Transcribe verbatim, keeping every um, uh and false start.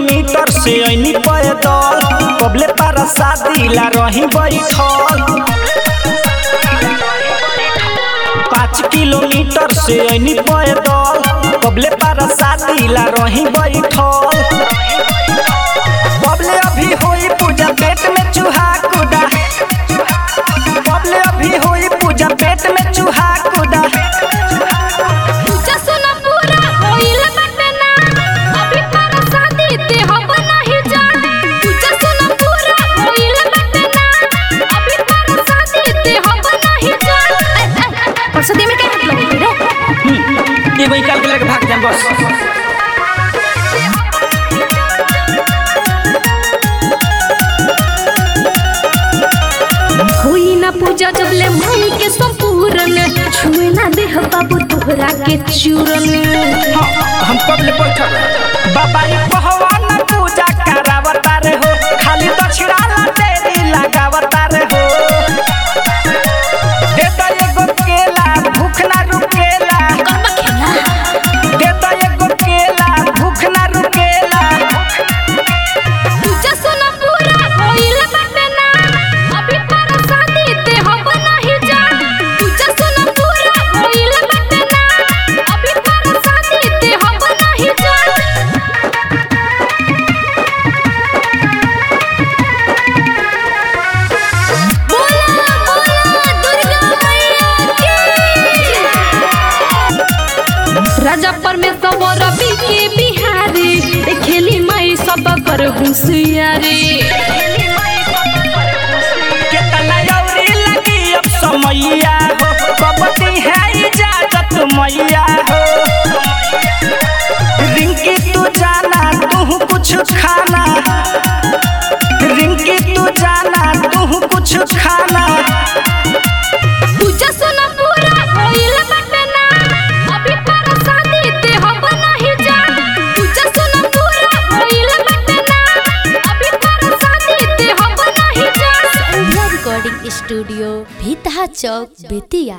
Kilometre से ऐनी पैदल कबले पारा शादी ला रही बैठल। पाँच किलोमीटर से ऐनी पैदल कबले पारा शादी ला रही बैठल। बबले अभी होई पूजा पेट में चूहा कूदा, बबले अभी होई पूजा पेट में चूहा कूदा। पूजा सुना पूरा होइल बाटे ना, अभी पारा शादी ते हम नहीं जाने। पूजा सुना पूरा होइल बाटे ना, अभी पारा शादी ते हम नहीं जाने। पर शादी में क्या मतलब है रे? ये वही काल के लेके भाग जाए बस। होई ना पूजा जब ले माई के संपूर्ण, छुए ना देह बाबू तोहरा के चूरन। हाँ, हम कब ले बैठल बाबा ये पहवान पूजा करावता रे हो, खाली दक्षिणा ला तेरी लगावता रे हो। देता एगो केला भूख ना रुकेला, कब खेला देता एगो केला भूख ना रुकेला। पूजा सुना पूरा होइल बाटे ना, अभी पारा शादी ते हम नहीं जाने। पूजा सुना पूरा होइल बाटे ना, अभी पारा शादी ते हम नहीं जाने। बोला बोला दुर्गा मैया की। राजा परमेश्वर रवि के बिहारी, खेली माई सब कर होशियारी। केतना यौरी लगी अब समैया हो, कबती है इजाजत मैया हो। रिंकी तू जाना तू कुछ खाना, रिंकी तू जाना तू कुछ खाना। पूजा सुना पूरा होइल बाटे ना, अभी पारा शादी ते हम नहीं जाने। पूजा सुना पूरा होइल बाटे ना, अभी पारा शादी ते हम नहीं जाने। रिकॉर्डिंग स्टूडियो भीतहा चौक बेतिया।